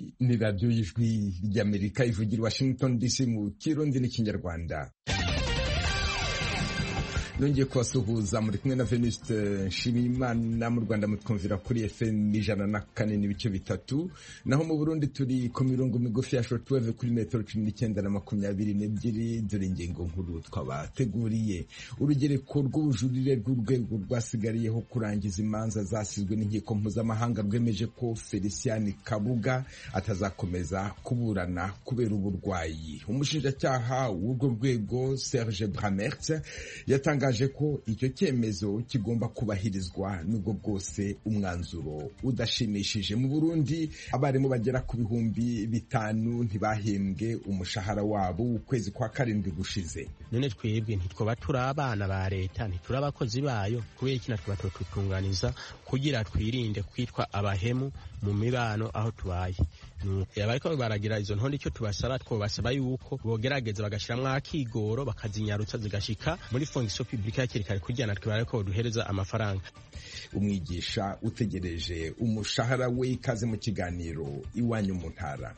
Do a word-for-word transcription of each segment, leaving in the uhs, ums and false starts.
iyi ni radiyo y'ijwi ry'Amerika ivugira Washington D C mu kirundi n'ikinyarwanda. Nongeye kubasuhuza muri kumwe na Venuste Nshimiyimana. Mu Rwanda mutwumvira kuri F M ijana na kane n'ibice bitatu, naho mu Burundi turi ku mirongo migufi ya shortwave kuri metero cumi n'icyenda na makumyabiri n'ebyiri. Dore ingingo nkuru twabateguriye. Urugereko rw'ubujurire rw'urwego rwasigariyeho kurangiza imanza zasizwe n'inkiko mpuzamahanga rwemeje ko Felicien Kabuga atazakomeza kuburana kubera uburwayi. Umushinjacyaha w'urwo rwego Serge Bramert yatangaje ko icyo cyemezo kigomba kubahirizwa nubwo bwose umwanzuro udashimishije. Mu Burundi abarimu bagera ku bihumbi bitanu ntibahembwe umushahara wabo ukwezi kwa karindwi gushize. None twebwe ntitwoba turi abana ba leta, ntituri abakozi bayo, kubera iki natwe batotutunganiza kugira twirinde kwitwa abahemu mu mibano aho tubaye. Abariko baragira izo ntonde icyo tubasaba twobasaba yuko bogerageza bagashiramwo akigoro bakazinyarutsa zigashika muri fonction publique hakiri kare kugira natwe bariko duhereza amafaranga. Umwigisha utegereje umushahara we ikaze mu kiganiro iwanyu mu ntara.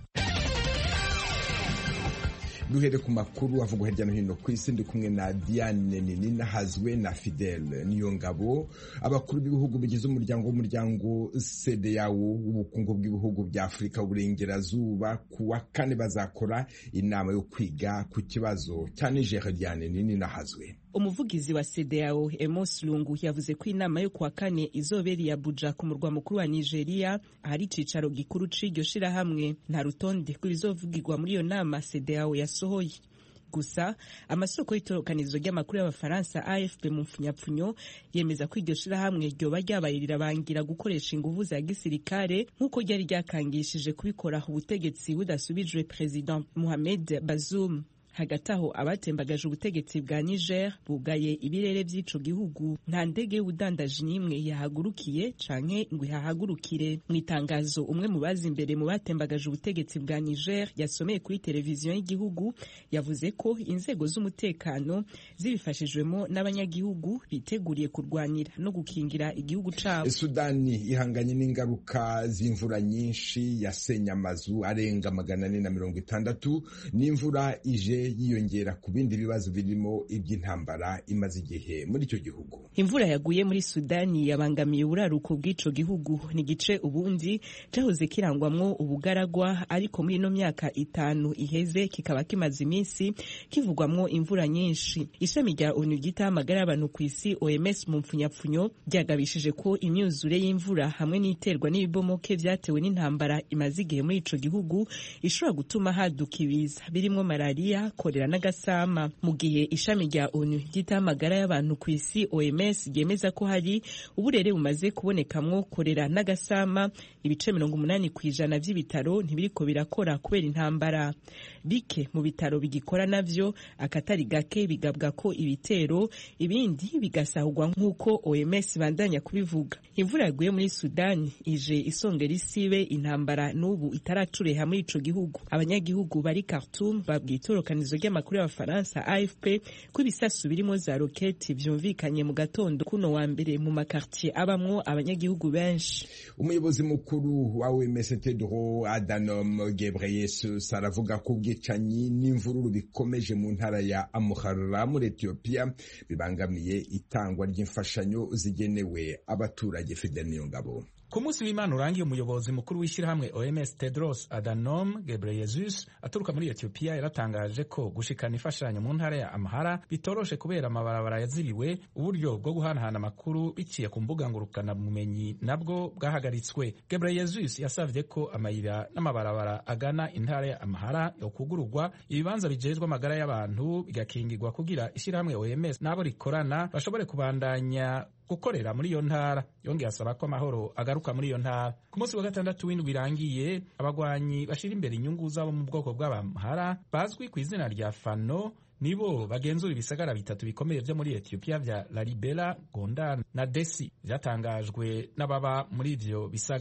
Duhere ku makuru avugwa hirya no hino ku isi, ndi kumwe na Diane Nini Hazwe na Fidel Niyongabo. Abakuru b'ibihugu bigize umuryango w'umuryango C D A O w'ubukungu bw'ibihugu bya Afurika Uburengerazuba ku wa kane bazakora inama yo kwiga ku kibazo cya Niger. Diane Nini Hazwe. Umuvugizi wa C D A O Amos Lungu yavuze ko inama yo kuwa kane izobera ya Abuja ku murwa mukuru wa Nigeria, ahari icicaro gikuru c'iryo shirahamwe. Nta rutonde rw'ibizovugirwa muri iyo nama C D A O yasohoye. Gusa amasoko y'itorokanizo ry'amakuru y'abafaransa A F P mu mfunyapfunyo yemeza ko iryo shirahamwe ryoba ryabayirira bangira gukoresha inguvu za gisirikare nk'uko ryari ryakangishije kubikora ubutegetsi budasubijwe President Mohamed Bazoum. Hagati aho abatembagaje ubutegetsi bwa Niger bugaye ibirere by'ico gihugu. Nta ndege y'ubudandaji n'imwe yahagurukiye canke ngo ihahagurukire. Mu itangazo umwe mu bazi imbere mu batembagaje ubutegetsi bwa Niger yasomeye kuri televiziyo y'igihugu yavuze ko inzego z'umutekano zibifashijwemo n'abanyagihugu biteguriye kurwanira no gukingira igihugu cabo. Sudani ihanganye n'ingaruka z'imvura nyinshi yasenya amazu arenga magana ane na mirongo itandatu n'imvura ije yiyongera ku bindi bibazo birimo iby'intambara imaze igihe muri icyo gihugu. Imvura yaguye muri Sudani yabangamiye uburaruko bw'ico gihugu. Ni gice ubundi cyahoze kirangwamwo ubugaragwa, ariko muri ino myaka itanu iheze kikaba kimaze iminsi kivugwamwo imvura nyinshi. Ishami rya ONU ryita amagara y'abantu ku isi O M S mu mfunyapfunyo ryagabishije ko imyuzure y'imvura hamwe n'iterwa n'ibibomoke vyatewe n'intambara imaze igihe muri ico gihugu ishobora gutuma haduka ibiza birimo malaria, korera n'agasama. Mu gihe ishami rya ONU ryita amagara y'abantu ku isi O M S ryemeza ko hari uburere bumaze kubonekamwo korera n'agasama, ibice mirongo umunani kw'ijana vy'ibitaro ntibiriko birakora kubera intambara. Bike mu bitaro bigikora navyo akatari gake bigabwa ko ibitero, ibindi bigasahurwa nk'uko O M S bandanya kubivuga. Imvura yaguye muri Sudani ije isongera isibe intambara n'ubu itaracureha muri ico gihugu. Abanyagihugu bari Khartoum babwiye itorokanizo ry'amakuru y'abafaransa A F P ko ibisasu birimo za roketi vyumvikanye mu gatondo kuno wa mbere mu makartier abamwo abanyagihugu benshi. Umuyobozi mukuru wa O M S Tedros Adhanom Ghebreyesus aravuga ko ubwicanyi n'imvururu bikomeje mu ntara ya Amhara muri Ethiopia bibangamiye itangwa ry'imfashanyo zigenewe abaturage. Fidel Niyongabo. Ku munsi w'Imana urangiye, umuyobozi mukuru w'ishyirahamwe O M S Tedros Adhanom Ghebreyesus aturuka muri Ethiopia yaratangaje ko gushikana imfashanyo mu ntara ya Amhara bitoroshe kubera amabarabara yaziriwe, uburyo bwo guhanahana amakuru biciye ku mbuga ngurukana bumenyi nabwo bwahagaritswe. Ghebreyesus yasavye ko amayira n'amabarabara agana intara ya Amhara yokugururwa, ibibanza bijejwe amagara y'abantu bigakingirwa kugira ishyirahamwe O M S nabo rikorana bashobore kubandanya gukorera muri iyo ntara. Yongeye asaba ko amahoro agaruka muri iyo ntara. Ku munsi wa gatandatu w'indwi irangiye, abagwanyi bashira imbere inyungu zabo mu bwoko bw'Abamhara bazwi ku izina rya Fano nibo bagenzura ibisagara bitatu bikomeye vyo muri Ethiopia vya Lalibela, Gondar na Dessi. Vyatangajwe n'ababa muri ivyo bisagara.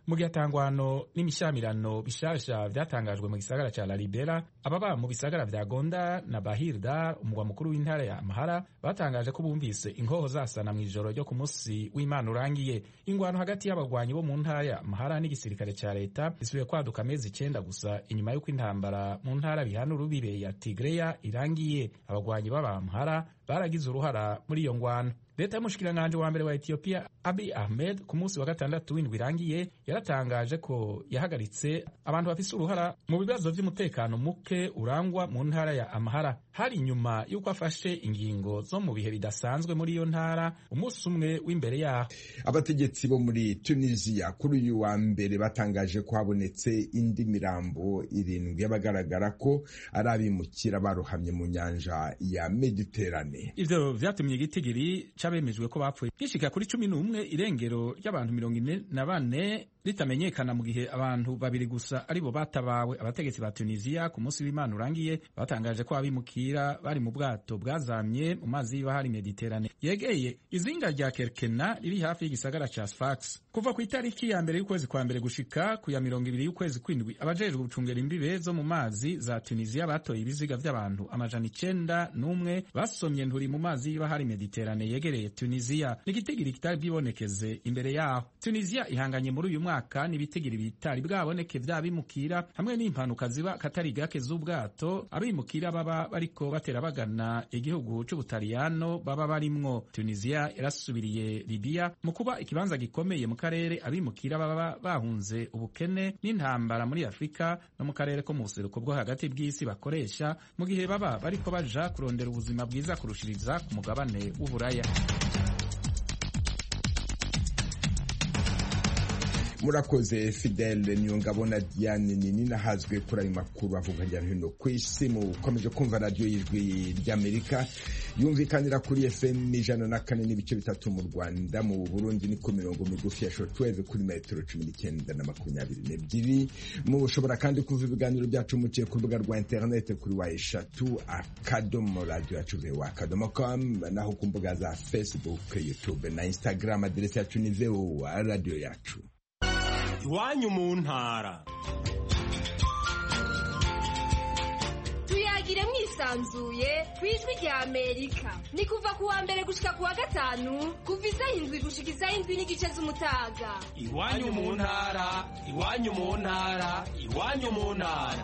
mu gihe atangwano n'imishamirano bishasha vyatangajwe mu gisagara ca Lalibela, ababa mu bisagara vya Gondar na Bahirda, umugwa mukuru w'intara ya Amhara, batangaje ko bumvise inkoho zasana mw'ijoro ryo ku musi w'Imana urangiye. Ingwano hagati y'abagwanyi bo mu ntara ya Amhara n'igisirikare ca leta isubiye kwaduka amezi icenda gusa inyuma y'uko intambara mu ntara bihana urubibe ya Tigreya irangiye. Abagwanyi b'aba Amhara baragize uruhara muri iyo ngwano. Leta y'umushikiranganji wa mbere wa Ethiopia Abiy Ahmed ku munsi wa gatandatu w'indwi irangiye yaratangaje ko yahagaritse abantu bafise uruhara mu bibazo vy'umutekano muke urangwa mu ntara ya Amhara. Hari nyuma y'uko afashe ingingo zo mu bihe bidasanzwe muri iyo ntara umunsi umwe w'imbere yaho. Abategetsi bo muri Tunisia kuri uyu wa mbere batangaje ko habonetse indi mirambo irindwi y'abagaragara ko ari abimukira barohamye mu nyanja ya Mediterane. Ivyo vyatumye igitigiri bemejwe ko bapfuye gishika kuri cumi n'umwe, irengero ry'abantu mirongo ine na bane ritamenyekana mu gihe abantu babiri gusa aribo batabawe. Abategetsi ba Tunisia ku munsi w'Imana urangiye batangaje ko abimukira bari mu bwato bwazamye mu mazi y'ibahari Mediterane yegeye izinga rya Kerkena riri hafi y'igisagara ca Sfax. Kuva ku itariki ya mbere y'ukwezi kwa mbere gushika ku ya mirongo ibiri y'ukwezi kw'indwi, abajejwe gucungera imbibe zo mu mazi za Tunisia batoye ibiziga vy'abantu amajana icenda n'umwe basomye nturi mu mazi y'ibahari Mediterane yegereye Tunisia. N'igitigiri kitari bwibonekeze imbere yaho. Tunisia ihanganye muri uyu mwaka n'ibitigiri bitari bwaboneke vy'abimukira hamwe n'impanuka ziba katari gake z'ubwato abimukira baba bariko batera bagana igihugu c'Ubutaliyano baba barimwo. Tunisia yarasubiriye Libya mu kuba ikibanza gikomeye mu karere abimukira baba bahunze ubukene n'intambara muri Afrika no mu karere ko mu buseruko bwo hagati bw'isi bakoresha mu gihe baba bariko baja kurondera ubuzima bwiza kurushiriza ku mugabane w'Uburaya. Murakoze Fidel Nyongabona Diane nini nahazwe kuri ayo makuru avuga hirya no hino ku isi. Mukomeje kumva radio y'ijwi ry'Amerika yumvikanira kuri F M ijana na kane n'ibice bitatu mu Rwanda, mu Burundi ni ku mirongo migufi ya shortwave kuri metero cumi n'icyenda na makumyabiri n'ebyiri. Mushobora kandi kumva ibiganiro byacu muciye ku rubuga rwa internet kuri wa eshatu akadomo radio yacu voa akadomo com, naho ku mbuga za Facebook, YouTube na Instagram aderesi yacu ni voa radio yacu. Iwanyu mu ntara. Tuyagire mwisanzuye kwijwi rya Amerika. Ni kuva ku wa mbere gushika ku wa gatanu kuva isaha indwi gushika isaha indwi n'igice z'umutaga. Iwanyu mu ntara, iwanyu mu ntara, iwanyu mu ntara.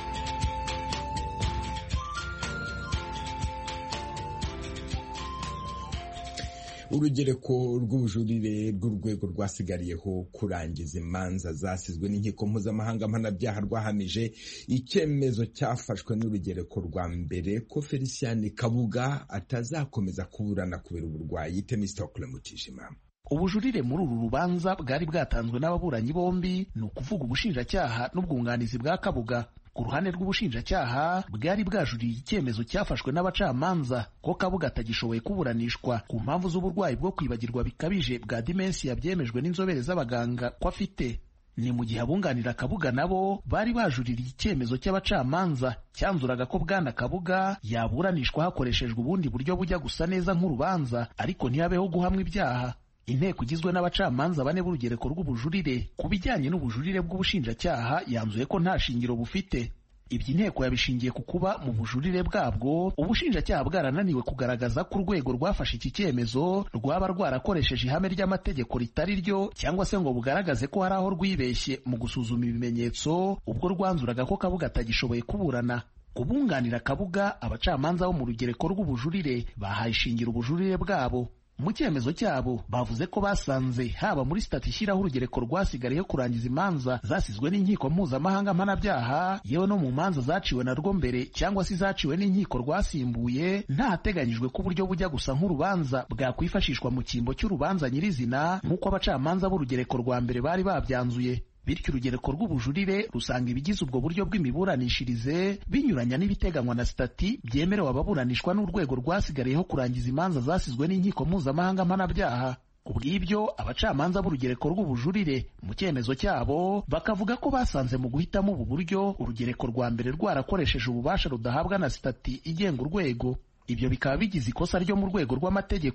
Urugereko rw'ubujurire rw'urwego rwasigariyeho kurangiza imanza zasizwe n'inkiko mpuzamahanga mpanabyaha rwahamije icyemezo cyafashwe n'urugereko rwa mbere ko Felician Kabuga atazakomeza kuburana kubera uburwayi. Temistokle Mutijima. Ubujurire muri uru rubanza bwari bwatanzwe n'ababuranyi bombi, ni ukuvuga ubushinjacyaha n'ubwunganizi bwa Kabuga. Ku ruhande rw'ubushinjacyaha bwari bwajuriye icyemezo cyafashwe n'abacamanza ko Kabuga atagishoboye kuburanishwa ku mpamvu z'uburwayi bwo kwibagirwa bikabije bwa dementia byemejwe n'inzobere z'abaganga ko afite. Ni mu gihe abunganira Kabuga nabo bari bajuririye icyemezo cy'abacamanza cyanzuraga ko bwana Kabuga yaburanishwa hakoreshejwe ubundi buryo bujya gusa neza nk'urubanza ariko ntihabeho guhamwa ibyaha. Inteko igizwe n'abacamanza bane b'urugereko rw'ubujurire ku bijyanye n'ubujurire bw'ubushinjacyaha yanzuye ko nta shingiro bufite. Ibyo inteko yabishingiye ku kuba mu bujurire bwabwo ubushinjacyaha bwarananiwe kugaragaza ko urwego rwafashe iki cyemezo rwaba rwarakoresheje ihame ry'amategeko ritari ryo, cyangwa se ngo bugaragaze ko hari aho rwibeshye mu gusuzuma ibimenyetso ubwo rwanzuraga ko Kabuga atagishoboye kuburana. Kubunganira Kabuga, abacamanza bo mu rugereko rw'ubujurire bahaye ishingiro ubujurire bwabo. Mu cyemezo cyabo bavuze ko basanze haba muri stati ishyiraho urugereko rwasigariyeho kurangiza imanza zasizwe n'inkiko mpuzamahanga mpanabyaha, yewe no mu manza zaciwe na rwo mbere cyangwa se zaciwe n'inkiko rwasimbuye, ntahateganyijwe ko uburyo bujya gusa nk'urubanza bwakwifashishwa mu cyimbo cy'urubanza nyirizina nk'uko abacamanza b'urugereko rwa mbere bari babyanzuye. Bityo urugereko rw'ubujurire rusanga ibigize ubwo buryo bw'imiburanishirize binyuranya n'ibiteganywa na stati byemerewe ababuranishwa n'urwego rwasigariyeho kurangiza imanza zasizwe n'inkiko mpuzamahanga mpanabyaha. Ku bw'ibyo abacamanza b'urugereko rw'ubujurire mu cyemezo cyabo bakavuga ko basanze mu guhitamo ubu buryo urugereko rwa mbere rwarakoresheje ububasha rudahabwa na stati igenga urwego. Ibyo bikaba bigize ikosa ryo mu rwego rw'amategeko.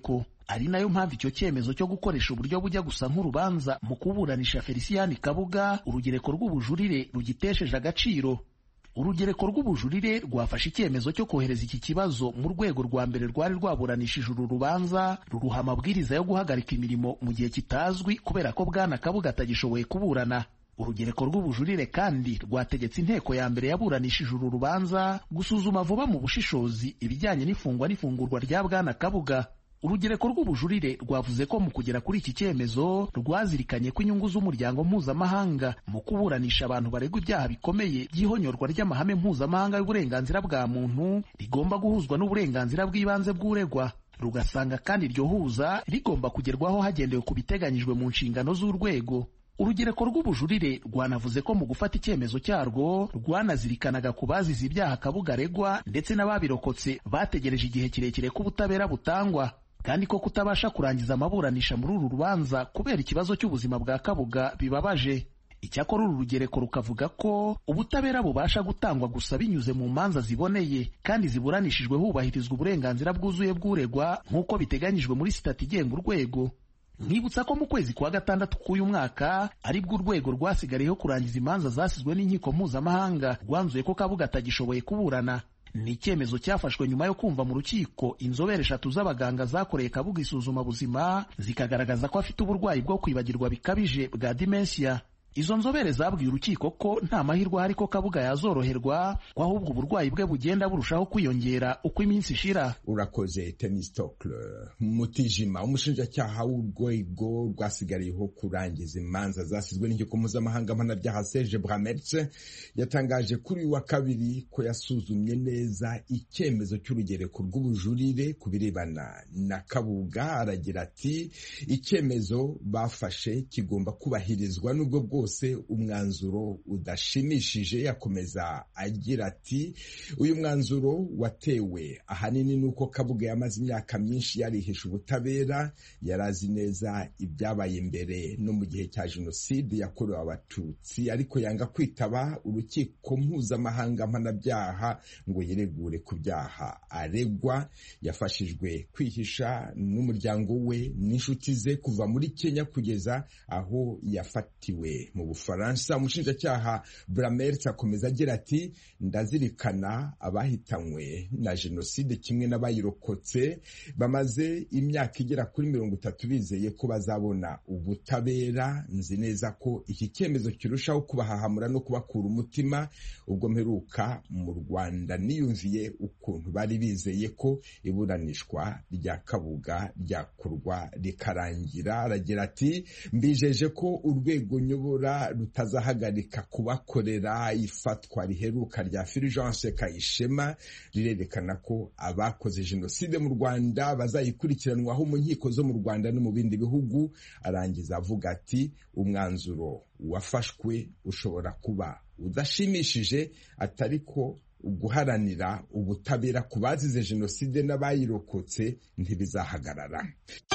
ari nayo mpamvu icyo cyemezo cyo gukoresha uburyo bujya gusa nk'urubanza mu kuburanisha Felicien Kabuga urugereko rw'ubujurire rugitesheje agaciro. Urugereko rw'ubujurire rwafashe icyemezo cyo kohereza iki kibazo mu rwego rwa mbere rwari rwaburanishije uru rubanza, ruruha amabwiriza yo guhagarika imirimo mu gihe kitazwi kubera ko Bwana Kabuga atagishoboye kuburana. Urugereko rw'ubujurire kandi rwategetse inteko ya mbere yaburanishije uru rubanza gusuzuma vuba mu bushishozi ibijyanye n'ifungwa n'ifungurwa rya Bwana Kabuga. Urugereko rw'ubujurire rwavuze ko mu kugera kuri iki cyemezo rwazirikanye ko inyungu z'umuryango mpuzamahanga mu kuburanisha abantu baregwa ibyaha bikomeye by'ihonyorwa ry'amahame mpuzamahanga y'uburenganzira bwa muntu rigomba guhuzwa n'uburenganzira bw'ibanze bw'uregwa, rugasanga kandi iryo huza rigomba kugerwaho hagendewe ku biteganyijwe mu nshingano z'urwego. Urugereko rw'ubujurire rwanavuze ko mu gufata icyemezo cyarwo rwanazirikanaga ku bazize ibyaha Kabuga aregwa ndetse n'ababirokotse bategereje igihe kirekire ko ubutabera butangwa, kandi ko kutabasha kurangiza amaburanisha muri uru rubanza kubera ikibazo cy'ubuzima bwa Kabuga bibabaje. Icyakora uru rugereko rukavuga ko ubutabera bubasha gutangwa gusa binyuze mu manza ziboneye kandi ziburanishijwe hubahirizwa uburenganzira bwuzuye bw'uregwa nk'uko biteganyijwe muri sitati igenga urwego. Nkibutsa ko mu kwezi kwa gatandatu k'uyu mwaka aribwo urwego rwasigariyeho kurangiza imanza zasizwe n'inkiko mpuzamahanga rwanzuye ko Kabuga atagishoboye kuburana. Ni icyemezo cyafashwe nyuma yo kumva mu rukiko inzobere eshatu z'abaganga zakoreye Kabuga isuzuma buzima zikagaragaza ko afite uburwayi bwo kwibagirwa bikabije bwa dementia. Izo nzobere zabwiye urukiko ko nta mahirwe ahari ko Kabuga yazoroherwa, ko ahubwo uburwayi bwe bugenda burushaho kwiyongera uko iminsi ishira. Urakoze Temistocle Mutijima. Umushinjacyaha w'urwego rwasigariyeho kurangiza imanza zasizwe n'inkiko mpuzamahanga mpanabyaha Serge Bramertz yatangaje kuri uyu wa kabiri ko yasuzumye neza icyemezo cy'urugereko rw'ubujurire ku birebana na Kabuga. Aragira ati icyemezo bafashe kigomba kubahirizwa n'ubwo bwo umwanzuro udashimishije. Yakomeza agira ati uyu mwanzuro watewe ahanini nuko Kabuga yamaze imyaka myinshi yarihisha ubutabera, yarazi neza ibyabaye mbere no mu gihe cya jenoside yakorewe abatutsi, ariko yanga kwitaba urukiko mpuzamahanga mpanabyaha ngo yiregure ku byaha aregwa. Yafashijwe kwihisha n'umuryango we n'inshuti ze kuva muri Kenya kugeza aho yafatiwe mu Bufaransa. Umushinjacyaha Bramertz akomeza agira ati ndazirikana abahitanywe na jenoside kimwe n'abayirokotse bamaze imyaka igera kuri mirongo itatu bizeye ko bazabona ubutabera. Nzi neza ko iki cyemezo kirushaho kubahahamura no kubakura umutima. Ubwo mperuka mu Rwanda niyumviye ukuntu bari bizeye ko iburanishwa rya Kabuga ryakorwa rikarangira. Aragira ati mbijeje ko urwego nyobora rutazahagarika kubakorera. Ifatwa riheruka rya Fulgence Kayishema rirerekana ko abakoze jenoside mu Rwanda bazayikurikiranwaho mu nkiko zo mu Rwanda no mu bindi bihugu. Arangiza avuga ati umwanzuro wafashwe ushobora kuba udashimishije, atari ko guharanira ubutabera ku bazize jenoside n'abayirokotse ntibizahagarara.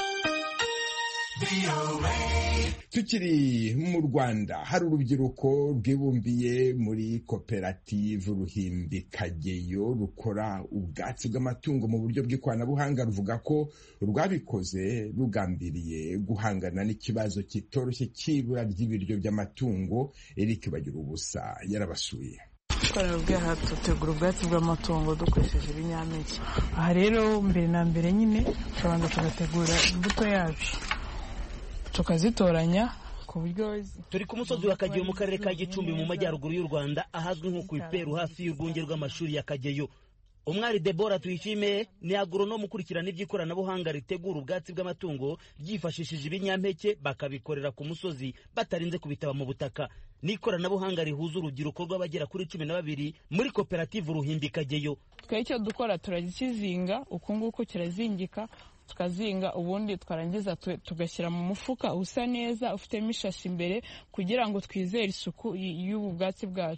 Tukiri mu Rwanda, hari urubyiruko rwibumbiye muri koperative Ruhimbi Kageyo rukora ubwatsi bw'amatungo mu buryo bw'ikoranabuhanga. Ruvuga ko rwabikoze rugambiriye guhangana n'ikibazo kitoroshye cy'ibura ry'ibiryo by'amatungo. Eric Bagirubusa yarabasuye. Twarabwiye dutegura ubwatsi bw'amatungo dukoresheje ibinyampeke. Aha rero mbere na mbere nyine turabanza tugategura imbuto yacu tukazitoranya ku buryo. Turi ku musozi wa Kageyo mu karere ka Gicumbi mu majyaruguru y'u Rwanda, ahazwi nko ku Iperu hafi y'urwunge rw'amashuri ya Kageyo. Umwari Deborah Tuyishime ni agronomu ukurikirana iby'ikoranabuhanga ritegura ubwatsi bw'amatungo ryifashishije ibinyampeke bakabikorera ku musozi batarinze kubitaba mu butaka. Ni ikoranabuhanga rihuza urubyiruko rw'abagera kuri cumi na babiri muri koperative Ruhimbi Kageyo. Twe icyo dukora turagikizinga, uku nguku kirazingika, tukazinga ubundi twarangiza tugashyira mu mufuka usa neza ufitemo ishashi imbere kugira ngo twizere isuku y'ubu bwatsi bwacu.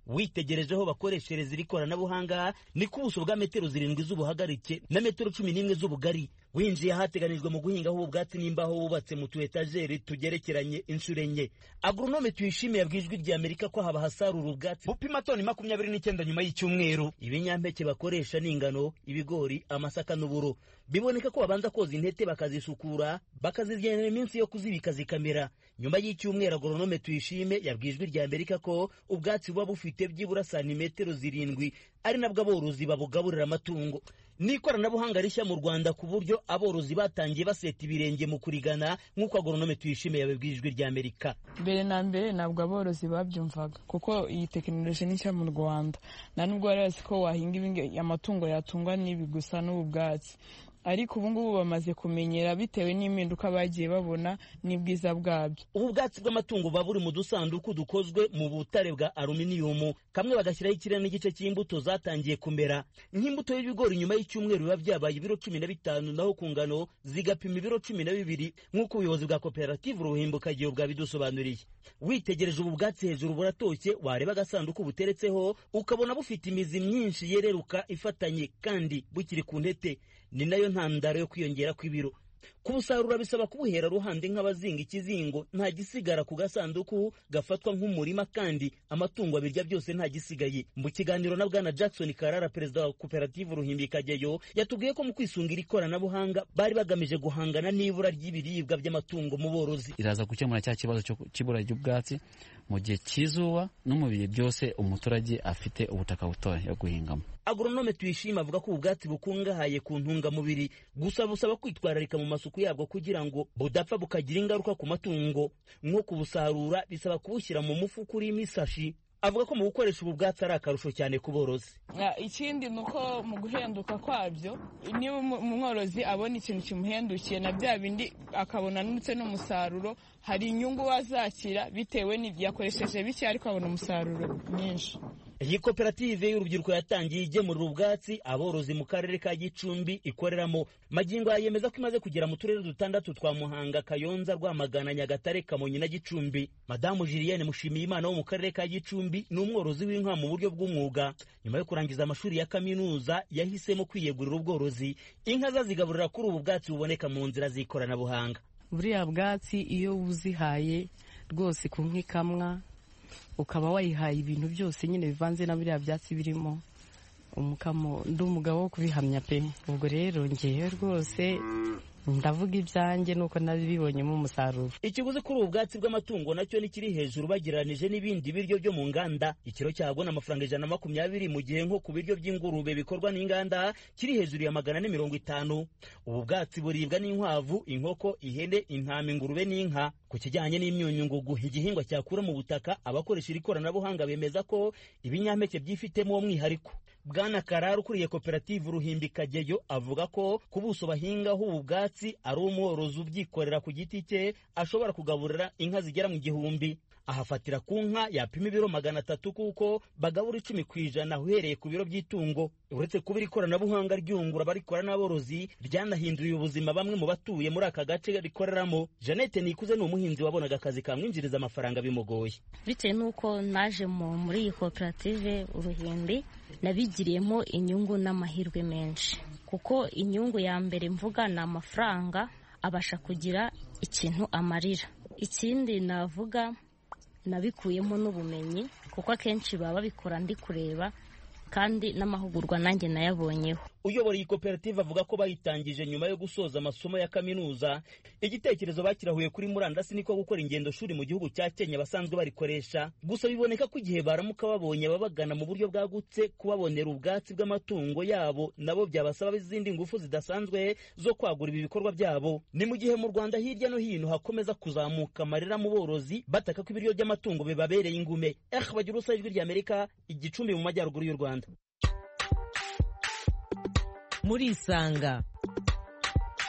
witegerejeho bakoreshereza iri koranabuhanga ni ku buso bwa metero zirindwi z'ubuhagarike na metero cumi n'imwe z'ubugari. Winjiye ahateganijwe mu guhingaho ubwatsi n'imbaho wubatse mu tu etajeri tugerekeranye inshuro enye. Agronome Tuyishime yabwiye Ijwi ry'Amerika ko haba hasarura ubwatsi bupima toni makumyabiri n'icyenda nyuma y'icyumweru. Ibinyampeke bakoresha ni ingano, ibigori, amasaka n'uburo. Biboneka ko babanza koza intete bakazisukura bakazigenera iminsi yo kuzibika zikamera. Nyuma y'icyumweru Agronome Tuyishime yabwiye Ijwi ry'Amerika ko ubwatsi buba bufite byibura santimetero zirindwi ari nabwo aborozi babugaburira amatungo. N'ikoranabuhanga rishya mu Rwanda ku buryo aborozi batangiye baseta ibirenge mu kurigana nk'uko Agronome Tuyishime yabibwiye Ijwi ry'Amerika. Mbere na mbere ntabwo aborozi babyumvaga kuko iyi tekinoloji ni nshya mu Rwanda, nta nubwo bari bazi ko wahinga amatungo yatungwa n'ibi gusa n'ubu bwatsi, ariko ubu ngubu bamaze kumenyera bitewe n'impinduka bagiye babona n'ibwiza bwabyo. Ubu bwatsi bw'amatungo buba buri mu dusanduku dukozwe mu butare bwa aluminium, kamwe bagashyiraho ikirere n'igice cy'imbuto zatangiye kumera. Nk'imbuto y'ibigori nyuma y'icyumweru biba byabaye ibiro cumi na bitanu, naho ku ngano zigapima ibiro cumi na bibiri nk'uko ubuyobozi bwa koperative Ruhimbuka gihe bwabidusobanuriye. Witegereje ubu bwatsi hejuru buratoshye, wareba agasanduku buteretseho ukabona bufite imizi myinshi yereruka ifatanye kandi bukiri ku ntete, ni nayo ntandaro yo kwiyongera kw'ibiro. Kubusarura bisaba kubuhera ruhande nk'abazinga ikizingo, nta gisigara ku gasanduku gafatwa nk'umurima kandi amatungo abirya byose nta gisigaye. Mu kiganiro na Bwana Jackson Karara, perezida wa koperative Ruhimbika Geyo, yatubwiye ko mu kwisungira ikoranabuhanga bari bagamije guhangana n'ibura ry'ibiribwa by'amatungo mu borozi. Iraza gukemura cya kibazo cyo kibura ry'ubwatsi mu gihe cy'izuba no mu bihe byose umuturage afite ubutaka butoya yo guhingamo. Agronome Tuyishime avuga ko ubwatsi bukungahaye ku ntungamubiri, gusa busaba kwitwararika mu masuku yabwo kugira ngo budapfa bukagira ingaruka ku matungo. Nko kubusarura bisaba kubushyira mu mufuka urimo isashi. Avuga ko mu gukoresha ubu bwatsi ari akarusho cyane ku borozi. Ikindi ni uko mu guhenduka kwabyo, niba umworozi abona ikintu kimuhendukiye na bya bindi akabona ndetse n'umusaruro, hari inyungu wazakira bitewe n'ibyo yakoresheje bike ariko abona umusaruro mwinshi. Iyi koperative y'urubyiruko yatangiye igemurira ubwatsi aborozi mu karere ka Gicumbi ikoreramo. Magingo yemeza ko imaze kugera mu turere dutandatu twa Muhanga, Kayonza, Rwamagana, Nyagatare, Kamonyi na Gicumbi. Madamu Julienne Mushimiyimana wo mu karere ka Gicumbi ni umworozi w'inka mu buryo bw'umwuga. Nyuma yo kurangiza amashuri ya kaminuza yahisemo kwiyegurira ubworozi. Inka zazigaburira kuri ubu bwatsi buboneka mu nzira z'ikoranabuhanga. Buriya bwatsi iyo wuzihaye rwose ku nkikamwa ukaba wayihaye ibintu byose nyine bivanze na biriya byatsi birimo umukamo, ndi umugabo wo kubihamya pe. Ubwo rero ngewe rwose ndavuga ibyanjye nuko nabibonyemo umusaruro. Ikiguzi kuri ubu bwatsi bw'amatungo nacyo ni kiri hejuru bagereranije n'ibindi biryo byo mu nganda. Ikiro cyabwo na amafaranga ijana na makumyabiri, mu gihe nko ku biryo by'ingurube bikorwa n'inganda kiri hejuru ya magana ane mirongo itanu. Ubu bwatsi buribwa n'inkwavu, inkoko, ihene, intama, ingurube n'inka. Ku kijyanye n'imyunyungugu igihingwa cyakura mu butaka, abakoresha iri koranabuhanga bemeza ko ibinyampeke byifitemo uwo mwihariko. Bwana Karara ukuriye koperative Ruhimbika Geyo avuga ko ku buso bahingaho ubu bwatsi ari umworozi ubyikorera ku giti cye ashobora kugaburira inka zigera mu gihumbi. Ahafatira ku nka yapima ibiro magana atatu kuko bagabura icumi ku ijana uhereye ku biro by'itungo. Uretse kuba iri koranabuhanga ryungura abarikora n'aborozi, ryanahinduye ubuzima bamwe mu batuye muri aka gace rikoreramo. Jeannette Nikuze ni umuhinzi wabonaga akazi kamwinjiriza amafaranga bimugoye. Bitewe n'uko naje muri iyi koperative Uruhimbi, nabigiriyemo inyungu n'amahirwe menshi, kuko inyungu ya mbere mvuga ni amafaranga abasha kugira ikintu amarira. Ikindi navuga nabikuyemo n'ubumenyi, kuko akenshi baba babikora ndi kureba kandi n'amahugurwa nanjye nayabonyeho. Uyobora iyi koperative avuga ko bayitangije nyuma yo gusoza amasomo ya kaminuza. Igitekerezo bakirahuye kuri murandasi niko gukora ingendo shuri mu gihugu cya Kenya basanzwe barikoresha. Gusa biboneka ko igihe baramuka babonye babagana mu buryo bwagutse kubabonera ubwatsi bw'amatungo yabo, nabo byabasaba izindi ngufu zidasanzwe zo kwagura ibi bikorwa byabo. Ni mu gihe mu Rwanda hirya no hino hakomeza kuzamuka amarira mu borozi bataka ko ibiryo by'amatungo bibabereye ingume. Eh bagira ubusa Ijwi ry'Amerika, Igicumbi mu majyaruguru y'u Rwanda. Muri Isanga.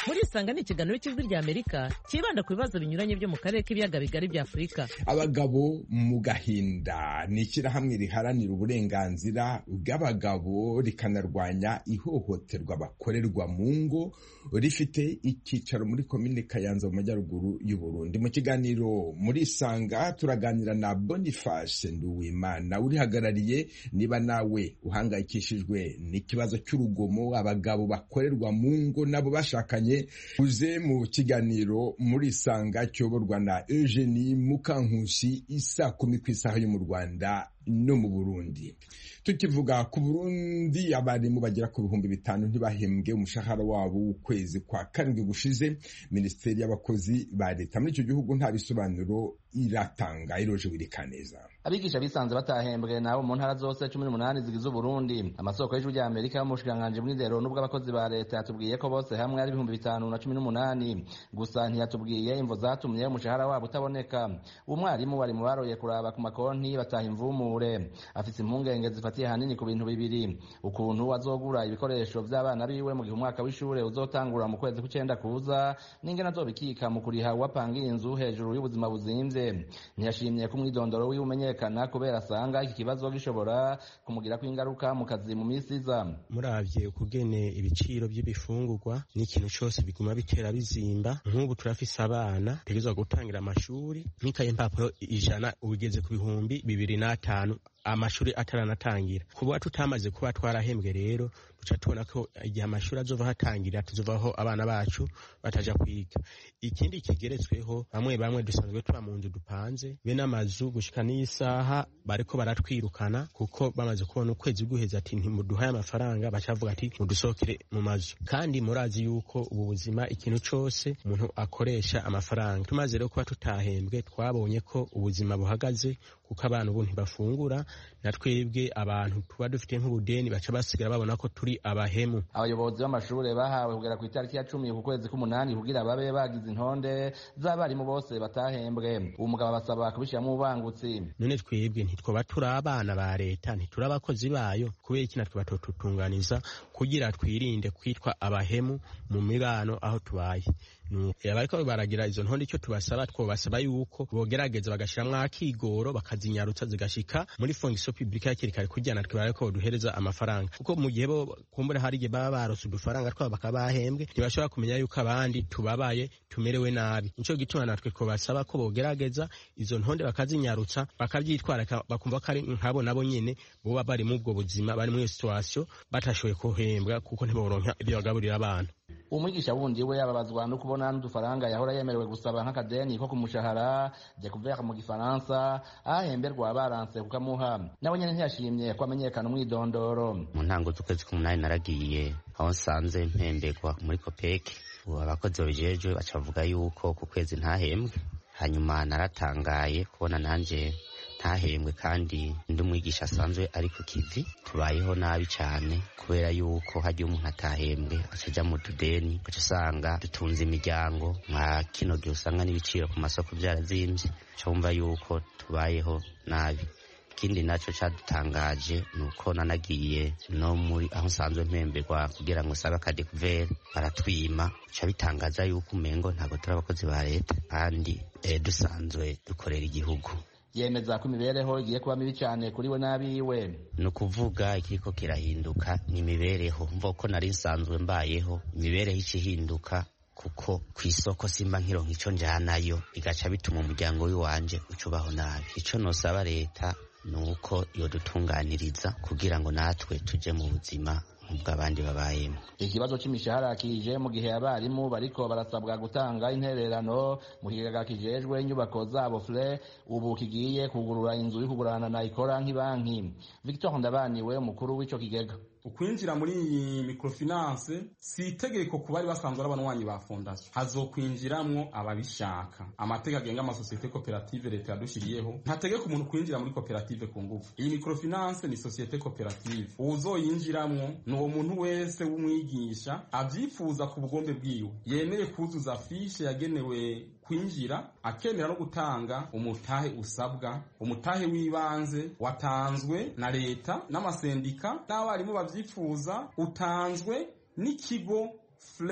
muri isanga ni ikiganiro cy'ijwi rya Amerika kibanda ku bibazo binyuranye byo mu karere k'ibiyaga bigari bya Afurika. Abagabo mu gahinda ni ishyirahamwe riharanira uburenganzira bw'abagabo rikanarwanya ihohoterwa bakorerwa mu ngo, rifite icyicaro muri komine Kayanza mu majyaruguru y'u Burundi. Mu kiganiro muri isanga turaganira na Boniface Nduwimana urihagarariye. Niba nawe uhangayikishijwe n'ikibazo cy'urugomo abagabo bakorerwa mu ngo nabo bashakanye, uze mu kiganiro muri isanga cyoborwa na Eugenie Mukankusi isa kumi ku isaha yo mu Rwanda no mu Burundi. Tukivuga ku Burundi, abarimu bagera ku bihumbi bitanu ntibahembwe umushahara wabo w'ukwezi kwa karindwi gushize. Minisiteri y'abakozi ba leta muri icyo gihugu nta bisobanuro iratanga. Iroje Wirikaneza. Abigisha bisanze batahembwe nabo mu ntara zose cumi n'umunani zigize Burundi. Amasoko y'ijwi rya Amerika y'umushikiranganji bw'indero n'ubwo abakozi ba leta yatubwiye ko bose hamwe ari ibihumbi bitanu na cumi n'umunani. Gusa ntiyatubwiye imvo zatumye umushahara wabo utaboneka. Umwarimu wari mu baroye kuraba ku makonti bataha imvumure. Afite impungenge zifatiye hanini ku bintu bibiri: ukuntu azogura ibikoresho by'abana biwe mu gihe umwaka w'ishure uzotangura mu kwezi kw'icenda kuza, n'ingene azobikika mu kuriha uwapangiye inzu hejuru y'ubuzima buzimvye. Ntiyashimye ko umwidondoro wiwe umenyekana kubera asanga iki kibazo gishobora kumugirako ingaruka mu kazi mu minsi iza. Muravye ukugene ibiciro by'ibifungurwa n'ikintu cyose biguma bitera bizimba, nk'ubu turafise abana tegezwa gutangira amashuri n'ikaye impapuro ijana ubigeze ku bihumbi bibiri n'atanu amashuri ataranatangira. Kuba tutamaze kuba twarahembwe rero duca tubona ko igihe amashuri azova hatangira tuzovaho abana bacu bataja kwiga. Ikindi kigeretsweho, bamwe bamwe dusanzwe tuba mu nzu dupanze be n'amazu gushika n'isaha bariko baratwirukana kuko bamaze kubona ukwezi guheza ati ntimuduhaye amafaranga, bacavuga ati mudusokere mu mazu. Kandi murazi yuko ubu buzima ikintu cose umuntu akoresha amafaranga. Tumaze rero kuba tutahembwe twabonye ko ubuzima buhagaze kuko abantu ubu ntibafungura, na twebwe abantu tuba dufite nk'ubudeni baca basigara babona ko turi abahemu. Abayobozi b'amashure bahawe kugera ku itariki ya cumi ku kwezi k'umunani kugira babe bagize intonde z'abarimu bose batahembwe. Uwo mugabo basaba kubishyiramo ubangutsi. None twebwe ntitwoba turi abana ba leta, ntituri abakozi bayo, kubera iki natwe batotutunganiza kugira twirinde kwitwa abahemu mu mibano aho tubaye. Abariko baragira izo ntonde icyo tubasaba twobasaba yuko bogerageza bagashiramwo akigoro bakazinyarutsa zigashika muri fonction publique hakiri kare kugira natwe bariko duhereza amafaranga, kuko mu gihe bo kumbura hari igihe baba barose udufaranga twabo bakabahembwe ntibashobora kumenya yuko abandi tubabaye tumerewe nabi. Nico gituma natwe twobasaba ko bogerageza izo ntonde bakazinyarutsa bakabyitwara bakumva ko ari nkabo nabo nyene boba bari mu bwo buzima bari mu situation batashoboye kuhembwa kuko ntiboronka ibyo bagaburira abana. Umwigisha wundi we yababazwa no kubona n'udufaranga yahora yemerewe gusaba nk'akadeni ko kumushahara découvert mu gifaransa ahemberwa baranse kukamuha. Nawe nyene ntiyashimye ko amenyekana umwidondoro. Mu ntango z'ukwezi k'umunani naragiye aho nsanze mpemberwa muri Kopeke, abakozi babijejwe bacavuga yuko ku kwezi ntahembwe. Hanyuma naratangaye kubona nanje ntahembwe kandi ndi umwigisha asanzwe ari ku kivi. Tubayeho nabi cyane kubera yuko hajya umuntu atahembwe acaja mu tudeni, ugaca usanga dutunze imiryango. Nka kino gihe usanga n'ibiciro ku masoko byarazimvye, cyumva yuko tubayeho nabi. Ikindi naco cadutangaje nuko nanagiye no muri aho nsanzwe mpemberwa kugira ngo sabe ka découvert baratwima, ca bitangaza yuko umengo ntabwo turi abakozi ba leta kandi eh, dusanzwe dukorera igihugu. Yemeza ko imibereho igiye kuba mibi cyane kuri we n'abiwe. Ni ukuvuga ikiriko kirahinduka ni imibereho, mva ko nari nsanzwe mbayeho imibereho ikihinduka kuko kw'isoko simba nkironka ico njanayo, bigaca bituma umuryango w'iwanje ucubaho nabi. Ico nosaba leta nuko yodutunganiriza kugira ngo natwe tuje mu buzima bw'abandi babayemo. Ikibazo c'imishahara kije mu gihe abarimu bariko barasabwa gutanga intererano mu kigega kijejwe inyubako zabo F R E, ubu kigiye kugurura inzu yo kugurana na ikora nk'ibanki. Victor Ndabaniwe umukuru w'ico kigega. Ukwinjira muri iyi microfinance si itegeko ku bari basanzwe ari abanwanyi ba fondation, hazokwinjiramwo ababishaka. Amategeko agenga amasosiyete koperative leta yadushiriyeho ntategeka umuntu kwinjira muri koperative ku nguvu. Iyi microfinance ni societe koperative, uzoyinjiramwo n'uwo muntu wese w'umwigisha avyifuza ku bugombe bwiwe, yemeye kuzuza fiche yagenewe kwinjira, akemera no gutanga umutahe usabwa. Umutahe w'ibanze watanzwe na leta n'amasendika n'abarimu bavyifuza, utanzwe n'ikigo F R E.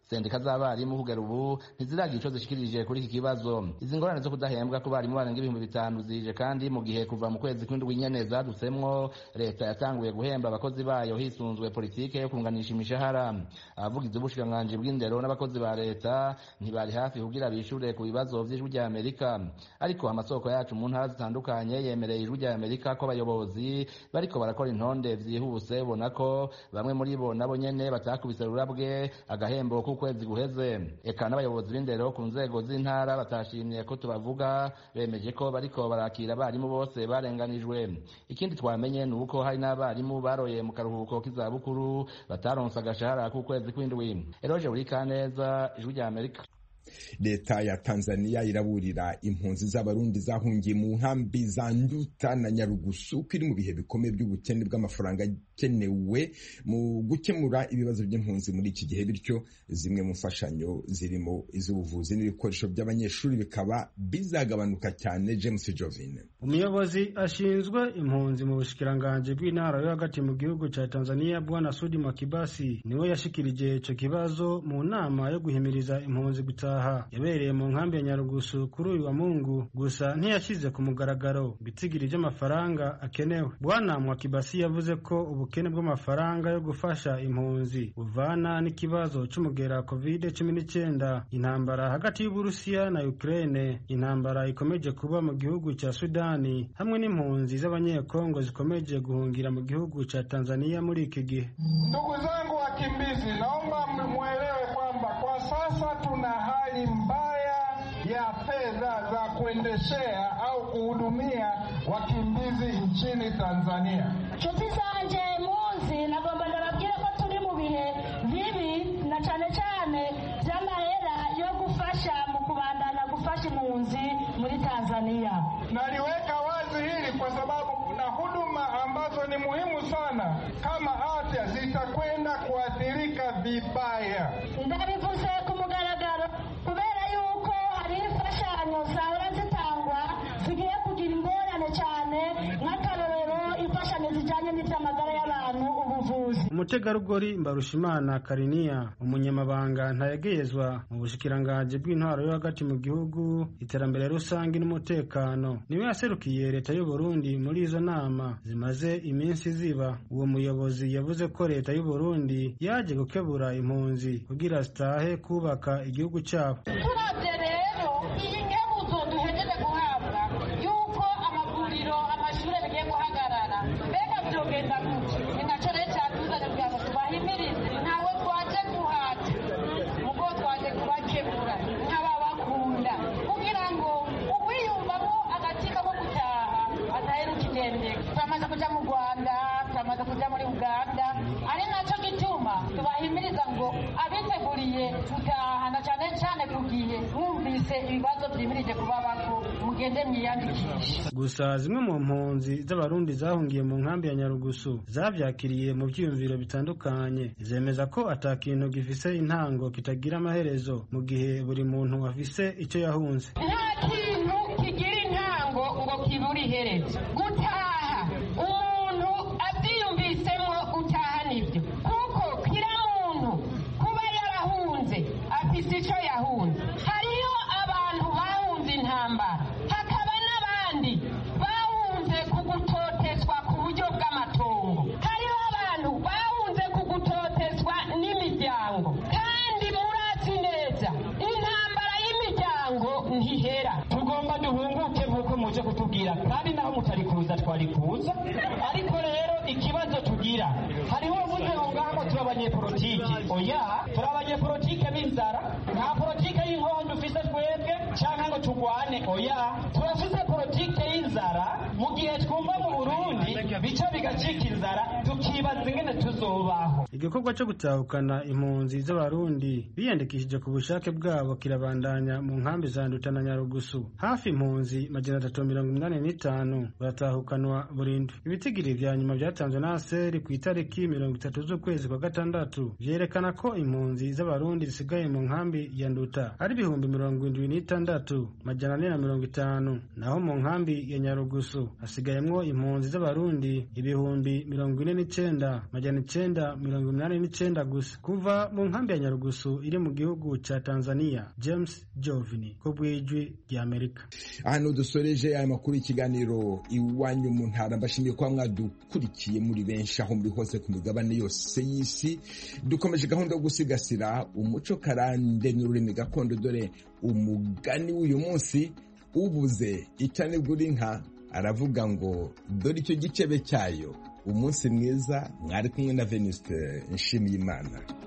sendika z'abarimu kugera ubu ntiziragira ico zishikirije kuri iki kibazo. Izi ngorane zo kudahembwa ku barimu barenga ibihumbi bitanu zije kandi mu gihe kuva mu kwezi kw'indwi nyene zadutsemwo leta yatanguye guhemba abakozi bayo hisunzwe politike yo kunganisha imishahara. Abavugizi b'ubushikiranganji bw'indero n'abakozi ba leta ntibari hafi kugira bishure ku bibazo vy'ijwi rya Amerika, ariko amasoko yacu mu ntara zitandukanye yemereye ijwi rya Amerika ko abayobozi bariko barakora intonde vyihuse, bona ko bamwe muri bo nabo nyene batakubise rurabwe agahembo k'ukwezi guheze. Eka n'abayobozi b'indero ku nzego z'intara batashimye ko tubavuga, bemeje ko bariko barakira abarimu bose barenganijwe. Ikindi twamenye ni uko hari n'abarimu baroye mu karuhuko k'izabukuru bataronse agashahara k'ukwezi kw'indwi. Eroje Burikaneza, ijwi rya Amerika. Leta ya Tanzania iraburira impunzi z'abarundi zahungiye mu nkambi za Nduta na Nyarugusu ko iri mu bihe bikomeye by'ubukene bw'amafaranga akenewe mu gukemura ibibazo by'impunzi muri iki gihe, bityo zimwe mu mfashanyo zirimo iz'ubuvuzi n'ibikoresho by'abanyeshuri bikaba bizagabanuka cyane. James Jovine, umuyobozi ashinzwe impunzi mu bushikiranganje bw'intara yo hagati mu gihugu cya Tanzania, Bwana Sudi Makibasi, niwe yashikirije ico kibazo mu nama yo guhimiriza impunzi gutaha yabereye mu nkambi ya Nyarugusu kuri uyu wa Mungu, gusa ntiyashize ku mugaragaro bitigiri by'amafaranga akenewe. Bwana Mwakibasi yavuze ko ubukene bw'amafaranga yo gufasha impunzi buvana n'ikibazo c'umugera covid cumi n'icyenda, intambara hagati y'Uburusiya na Ukraine, intambara ikomeje kuba mu gihugu cya Sudani, hamwe n'impunzi z'abanyekongo zikomeje guhungira mu gihugu cya Tanzania muri iki gihe. Ndugu zangu wakimbizi, naomba mwelewe kwamba kwa sasa tuna hali mbaya ya fedha za kuendeshea au kuhudumia wakimbizi nchini Tanzania. Nshuti zanje munsi nagomba ndababwira ko turi mu bihe bibi na cyane cyane by'amahera yo gufasha mu kubandana gufasha impunzi muri Tanzania. Naliweka wazi hili kwa sababu kuna huduma ambazo ni muhimu sana kama afya zitakwenda kuathirika vibaya. Ndabivuze ku mugaragaro kubera yuko hari imfashanyo zahora zitangwa zigiye kugira ingorane cyane, nk'akarorero imfashanyo zijyanye n'iby'amagara y'abantu, ubuvuzi. Umutegarugori Mbarushimana Kariniya, umunyamabanga ntayegeyezwa mu bushikiranganje bw'intwaro yo hagati mu gihugu, iterambere rusange n'umutekano, niwe yaserukiye leta y'u Burundi muri izo nama zimaze iminsi ziba. Uwo muyobozi yavuze ko leta y'u Burundi yaje gukebura impunzi kugira zitahe kubaka igihugu cyabo. Turavye rero iyi nkebuzo duhejeje guhabwa yuko amaguriro amashure bigiye guhagarara, mbega vyogenda gute? Ni naco rero cyatuzanye kugira ngo tubahimirize, ntawe twaje guhata mugo twaje kubakebura nk'ababakunda, kugira ngo uwiyumvamo agatika ko gutaha ataheruka igendeka. Turamaze kuja mu Rwanda, turamaze kuja muri Uganda, ari naco gituma tubahimiriza ngo abiteguriye gutahana cyane cyane kugiye mwumvise ibibazo vyimirije kubabako mugende mwiyandikishe. Gusa zimwe mu mpunzi z'abarundi zahungiye mu nkambi ya Nyarugusu zavyakiriye mu vyiyumviro bitandukanye, zemeza ko atakintu gifise intango kitagira amaherezo, mu gihe buri muntu afise icyo yahunze. Nta kintu kigira intango ngo kibura iherezo. Gutaha umuntu avyiyumvisemo gutaha nivyo, kuko kira muntu kuba yarahunze afise ico yahunze. Hariyo abantu bahunze intambara, hakaba n'abandi bahunze kugutotezwa ku buryo bw'amatongo, hariho abantu bahunze kugutotezwa n'imiryango, kandi murazi neza intambara y'imiryango ntihera. Tugomba duhunguke nk'uko muje kutubwira, kandi naho mutari kuza twari kuza, ariko rero ikibazo tugira, hariho uvuze ngo ngaho turi abanyepolitiki. Oya, turi abanyepolitike b'inzara, nta politike y'inkondo dufise twebwe canke ngo tugwane. Oya, turafise politike y'inzara, mu gihe twumva mu Burundi bica bigacika inzara tukibaza ingene tuzobaho. Igikorwa cyo gutahukana impunzi z'abarundi biyandikishije ku bushake bwabo kirabandanya mu nkambi za Nduta na Nyarugusu. Hafi impunzi majana atatu mirongo inani n'itanu baratahukanwa burundu. Ibitigiri vya nyuma vyatanzwe na Aseri ku itariki mirongo itatu z'ukwezi kwa gatandatu vyerekana ko impunzi z'abarundi zisigaye mu nkambi ya Nduta ari ibihumbi mirongo indwi n'itandatu majana ane na mirongo itanu, naho mu nkambi ya Nyarugusu hasigayemwo impunzi z'abarundi ibihumbi mirongo ine n'icenda majana icenda mirongo mirongo inani n'icenda gusa kuva mu nkambi ya Nyarugusu iri mu gihugu ca Tanzania. James Jovini ko bwijwi rya Amerika. Hano dusoreje aya makuru y'ikiganiro iwanyu mu ntara. Mbashimiye kwa mwadukurikiye muri benshi aho muri hose ku migabane yose y'isi. Dukomeje gahunda yo gusigasira umuco karande n'ururimi gakondo, dore umugani w'uyu munsi: ubuze itane bw'inka aravuga ngo dore icyo gicebe cyayo. Umunsi mwiza, mwari kumwe na Venuste Nshimiyimana.